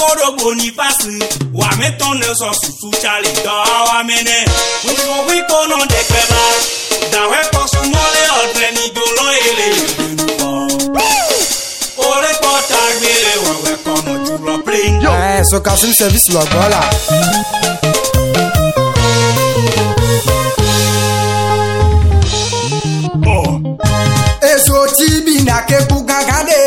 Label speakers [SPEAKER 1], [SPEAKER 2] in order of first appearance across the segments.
[SPEAKER 1] Moro Boniface, wa meton ne so susu chali do wa mene. We kono de kweba. Da we posu mole ol pleni do lo ele. Ole kota gbere we kono julo playing.
[SPEAKER 2] So Kasim service lo gola. Eso tibi na ke bugagade.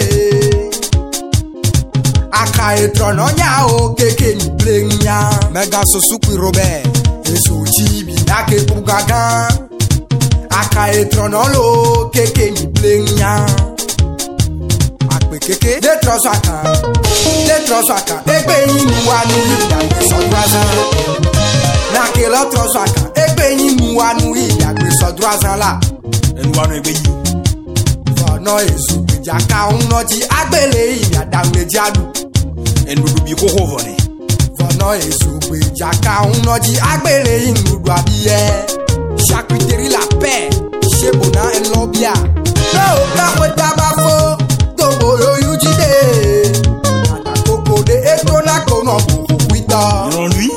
[SPEAKER 2] Aka etrono nya o keke ni plenya. Mega so sukwi Robert. Eso tibi na ke bugaga. Aka etrono lo keke ni plenya. Akpe keke de trosaka. De trosaka. Egbe yin wa nu ida so drazan. Na ke lo trosaka. Egbe yin wa nu ida so drazan la.
[SPEAKER 1] En wa no egbe yin.
[SPEAKER 2] No esu jaka unno ji agbele yin adam meji adu
[SPEAKER 1] Endudu bi ko hovone
[SPEAKER 2] for no esu jaka unno ji agbele yin nudu abiye Shakiteri la paix shebona en lobia no ka weta bafo to boyo yujide ata koko de etrona kono kuita
[SPEAKER 1] non lui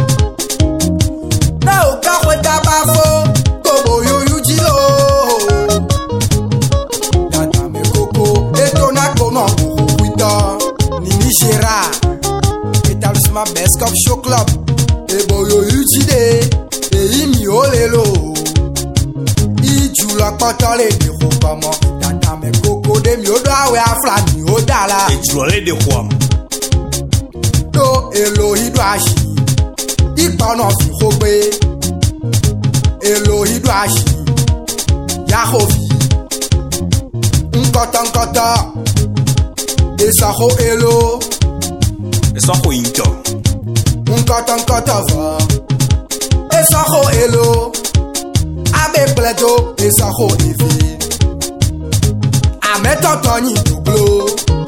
[SPEAKER 2] no ka weta bafo to boyo yujilo Nigera, établissement Best Cup Show Club. Et boyo utide, et imi olelo. Iju la potole de rokamo. Tata me koko de mi oda we afla mi odala.
[SPEAKER 1] Et tu l'as de quoi?
[SPEAKER 2] Do elo hidrashi. Ipono fi robe. Elo hidrashi. Yahovi. Nkota. Esaho elo.
[SPEAKER 1] Esaho into.
[SPEAKER 2] Nkota va. Esaho elo. Abe pledo. Esaho evi. Ameto toni dublo.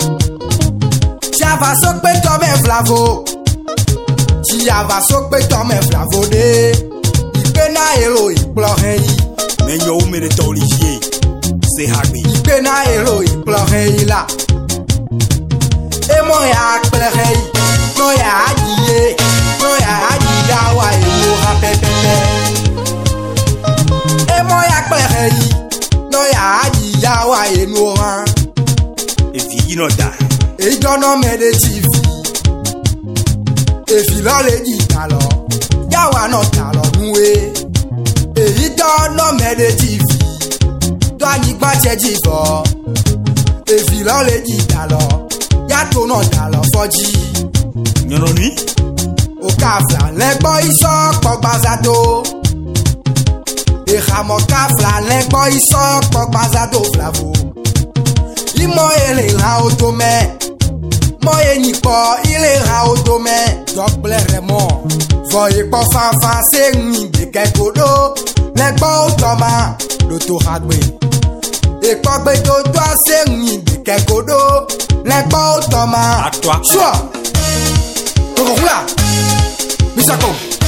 [SPEAKER 2] Java sokpe tome flavo. Java sokpe tome flavo de. Ipena elo iplore.
[SPEAKER 1] Menyo umere toligie. C'est hagbi.
[SPEAKER 2] Ipena elo iplore la. E mo ya plehei, no ya ajiye, no ya ajiya wa elu ha pepepe. E mo ya plehei, no ya ajiya wa elu ha.
[SPEAKER 1] If you know that.
[SPEAKER 2] E jono me de TV. E filo le di talo, ya wa no talo nuwe. E jono me de TV. Do ani gba cheji fo. E filo le di talo. Yato no dalo foji.
[SPEAKER 1] Nyono ni?
[SPEAKER 2] O kafla legbo iso pogbazato. E khamo kafla legbo iso pogbazato flavo. Imo ele la otome. Mo enipo ile la otome. Doble remo. Voye po fanfan se ni de kekodo. Legbo otoma do to hagbe. E pogbe to do se ni de kekodo. Les balles Thomas.
[SPEAKER 1] À toi.
[SPEAKER 2] Choix. Roula. Misako.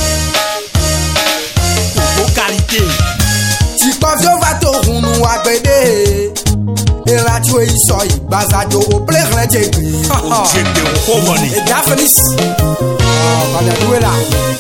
[SPEAKER 1] Pour qualité.
[SPEAKER 2] Si pavio va to runu agbede. Et là tu es ici. Bazado au plaire les jégri.
[SPEAKER 1] Objet de hovone.
[SPEAKER 2] Et Daphnis. On va jouer là.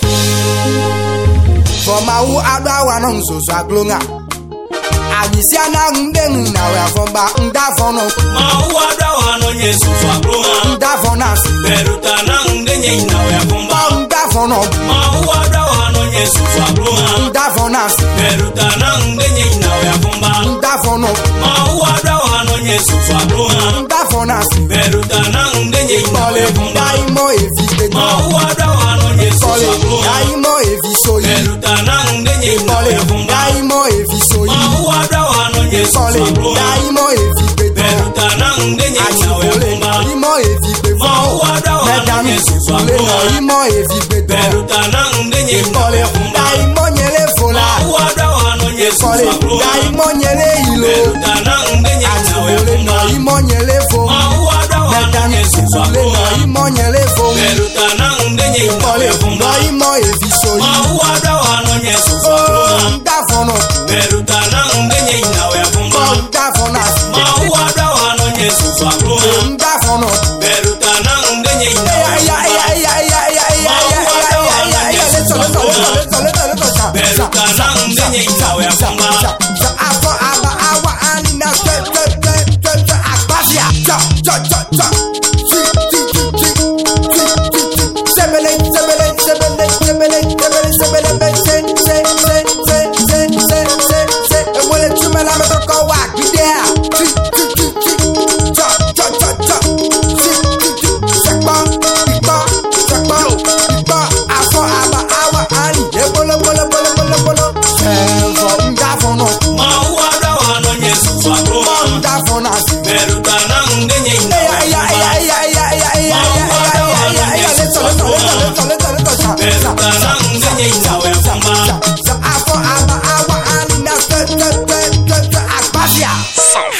[SPEAKER 2] Foma u adwa wanon so so aglonga. Anyisia na ndeng na we afomba ndafono.
[SPEAKER 1] Ma u adwa wanon yesu so aglonga.
[SPEAKER 2] Ndafona.
[SPEAKER 1] Beruta na ndenye na we afomba.
[SPEAKER 2] Ndafono.
[SPEAKER 1] Ma u adwa wanon yesu so aglonga.
[SPEAKER 2] Ndafona.
[SPEAKER 1] Beruta na ndenye na we afomba.
[SPEAKER 2] Ndafono.
[SPEAKER 1] Ma u adwa wanon yesu so aglonga.
[SPEAKER 2] Ndafona.
[SPEAKER 1] Beruta na ndenye na we afomba.
[SPEAKER 2] Daimo evi.
[SPEAKER 1] Ma u adwa wanon yesu so aglonga.
[SPEAKER 2] Daimo evi soyi.
[SPEAKER 1] Beruta na ndenye na we afomba.
[SPEAKER 2] Daimo evi soyi. Daimo evi peto.
[SPEAKER 1] Beruta na ndenye na we afomba.
[SPEAKER 2] Daimo evi peto. Mesdames, Daimo evi peto.
[SPEAKER 1] Beruta na ndenye na we afomba.
[SPEAKER 2] Daimo nyele fola. Daimo nyele ilo.
[SPEAKER 1] Beruta na ndenye na we afomba.
[SPEAKER 2] Daimo nyele fo. Mesdames, Daimo nyele fo.
[SPEAKER 1] Beruta na ndenye na we afomba.
[SPEAKER 2] Daimo evi soyi. Ndafono.
[SPEAKER 1] Beruta na ndenye na we afomba.
[SPEAKER 2] Ndafona.
[SPEAKER 1] Ma u adwa wano Yesu so aglonga.
[SPEAKER 2] Ndafono.
[SPEAKER 1] Beruta na ndenye na we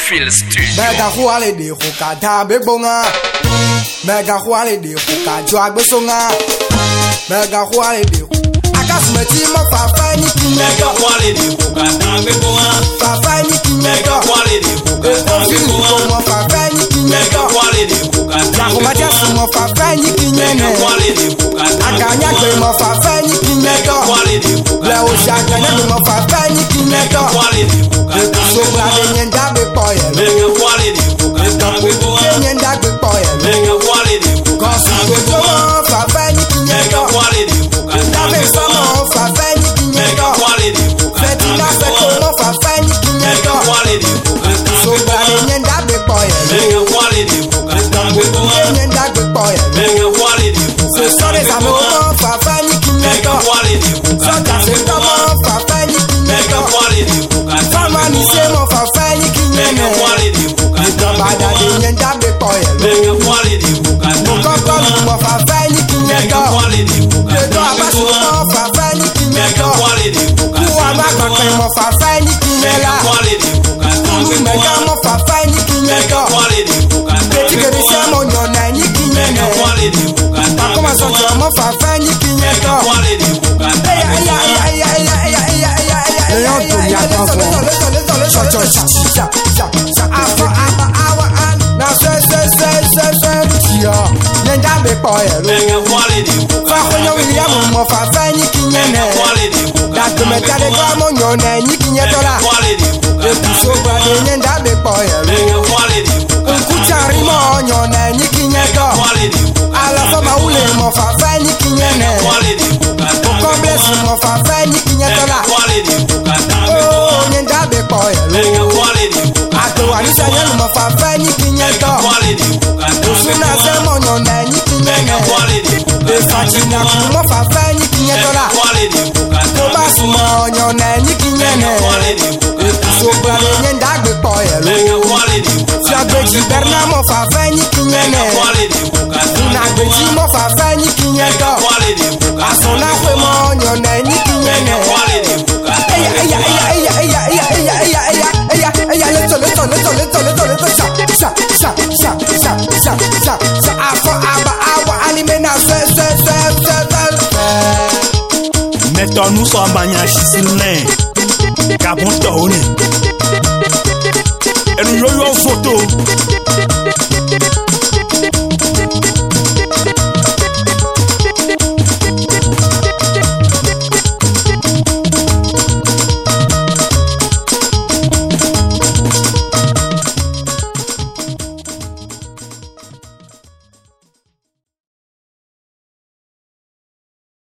[SPEAKER 3] Feel Studio.
[SPEAKER 2] Mega huale de huka dabe bonga. Mega huale de huka joagbe songa. Mega huale de akasumeti mo fafa ni kinyego.
[SPEAKER 1] Mega huale de huka dabe bonga.
[SPEAKER 2] Fafa ni kinyego.
[SPEAKER 1] Mega huale de huka dabe bonga.
[SPEAKER 2] Mo fafa ni kinyego.
[SPEAKER 1] Mega huale de huka dabe
[SPEAKER 2] bonga. Jakumatia mo fafa ni kinyego.
[SPEAKER 1] Mega huale de huka dabe bonga.
[SPEAKER 2] Akanya kwe mo fafa ni kinyego.
[SPEAKER 1] Mega huale de huka
[SPEAKER 2] dabe bonga. Le oshakanya mo fafa ni kinyego.
[SPEAKER 1] Mega huale de huka dabe bonga.
[SPEAKER 2] So bra de nyenda be poye.
[SPEAKER 1] Mega huale de huka dabe bonga.
[SPEAKER 2] Nyenda be poye.
[SPEAKER 1] Mega huale de huka dabe bonga.
[SPEAKER 2] Fafa ni kinyego.
[SPEAKER 1] Mega huale de huka dabe bonga.
[SPEAKER 2] Fafa ni kinyego.
[SPEAKER 1] Mega huale de huka
[SPEAKER 2] Fetina
[SPEAKER 1] dabe
[SPEAKER 2] fe
[SPEAKER 1] bonga.
[SPEAKER 2] kono fafa ni
[SPEAKER 1] Mega
[SPEAKER 2] kinyego.
[SPEAKER 1] huale de huka
[SPEAKER 2] So
[SPEAKER 1] dabe
[SPEAKER 2] bra de
[SPEAKER 1] bonga.
[SPEAKER 2] nyenda be poye.
[SPEAKER 1] Mega huale de huka dabe bonga.
[SPEAKER 2] Nyenda be poye.
[SPEAKER 1] Mega huale de huka
[SPEAKER 2] Ce sont les
[SPEAKER 1] dabe bonga.
[SPEAKER 2] amours, fafa ni
[SPEAKER 1] Mega
[SPEAKER 2] kinyego.
[SPEAKER 1] huale de huka
[SPEAKER 2] Sota
[SPEAKER 1] dabe
[SPEAKER 2] c'est
[SPEAKER 1] bonga.
[SPEAKER 2] comment fafa ni
[SPEAKER 1] Mega
[SPEAKER 2] kinyego.
[SPEAKER 1] huale de huka dabe
[SPEAKER 2] Fama ni
[SPEAKER 1] bonga.
[SPEAKER 2] se mo fafa ni
[SPEAKER 1] Mega
[SPEAKER 2] kinyego.
[SPEAKER 1] huale de huka dabe
[SPEAKER 2] Bada de
[SPEAKER 1] bonga.
[SPEAKER 2] nyenda be poye.
[SPEAKER 1] Mega huale de huka dabe
[SPEAKER 2] Koko
[SPEAKER 1] bonga.
[SPEAKER 2] mo fafa ni
[SPEAKER 1] Mega
[SPEAKER 2] kinyego.
[SPEAKER 1] huale de huka
[SPEAKER 2] Le do
[SPEAKER 1] dabe
[SPEAKER 2] abasu
[SPEAKER 1] bonga.
[SPEAKER 2] mo fafa ni
[SPEAKER 1] Mega
[SPEAKER 2] kinyego.
[SPEAKER 1] huale de huka
[SPEAKER 2] Kuwa
[SPEAKER 1] dabe
[SPEAKER 2] makakwe
[SPEAKER 1] bonga.
[SPEAKER 2] mo fafa ni
[SPEAKER 1] Mega
[SPEAKER 2] kinyela.
[SPEAKER 1] huale de huka dabe
[SPEAKER 2] Mega
[SPEAKER 1] bonga.
[SPEAKER 2] mo fafa ni
[SPEAKER 1] Mega
[SPEAKER 2] kinyego.
[SPEAKER 1] huale de huka
[SPEAKER 2] Petit
[SPEAKER 1] dabe
[SPEAKER 2] que de se
[SPEAKER 1] bonga.
[SPEAKER 2] mo nyona ni
[SPEAKER 1] Mega
[SPEAKER 2] kinyego.
[SPEAKER 1] huale de huka dabe
[SPEAKER 2] Comment ça
[SPEAKER 1] bonga.
[SPEAKER 2] tu mo fafa ni
[SPEAKER 1] Mega
[SPEAKER 2] kinyego.
[SPEAKER 1] huale de huka dabe bonga. Mega huale de huka dabe bonga. Mega huale de huka dabe bonga. Mega huale de huka dabe bonga. Mega huale de huka dabe bonga. Mega huale de huka dabe bonga. Mega huale de huka Mega huale de huka dabe bonga. Mega huale de huka Mega huale de huka dabe bonga. Mega huale de huka dabe
[SPEAKER 2] Fatina
[SPEAKER 1] bonga.
[SPEAKER 2] kumo fafa ni kinyetola.
[SPEAKER 1] Mega huale de huka dabe
[SPEAKER 2] Tobasu
[SPEAKER 1] bonga.
[SPEAKER 2] mo nyona ni kinyene.
[SPEAKER 1] Mega huale de huka dabe
[SPEAKER 2] So brale
[SPEAKER 1] bonga.
[SPEAKER 2] nyenda gbe poye
[SPEAKER 1] Mega
[SPEAKER 2] lo.
[SPEAKER 1] huale de huka
[SPEAKER 2] Fia
[SPEAKER 1] dabe
[SPEAKER 2] gbeji
[SPEAKER 1] bonga.
[SPEAKER 2] berna mo fafa ni kinyene.
[SPEAKER 1] Mega huale de huka
[SPEAKER 2] Na
[SPEAKER 1] dabe
[SPEAKER 2] gbeji
[SPEAKER 1] bonga.
[SPEAKER 2] mo fafa ni
[SPEAKER 1] Mega
[SPEAKER 2] kinyeto.
[SPEAKER 1] huale de huka
[SPEAKER 2] Asona
[SPEAKER 1] dabe
[SPEAKER 2] kwe
[SPEAKER 1] bonga.
[SPEAKER 2] mo nyona ni kinyene.
[SPEAKER 1] Mega huale de huka
[SPEAKER 2] Eya
[SPEAKER 1] dabe
[SPEAKER 2] eya
[SPEAKER 1] bonga.
[SPEAKER 2] eya eya eya eya eya eya eya eya eya leto leto leto leto leto leto sha sha sha sha sha sha sha sha afo aba awa alimena se se se se se.
[SPEAKER 4] Mettons nous sommes bagna chisilin. Gabon tourné. Et nous yo photo.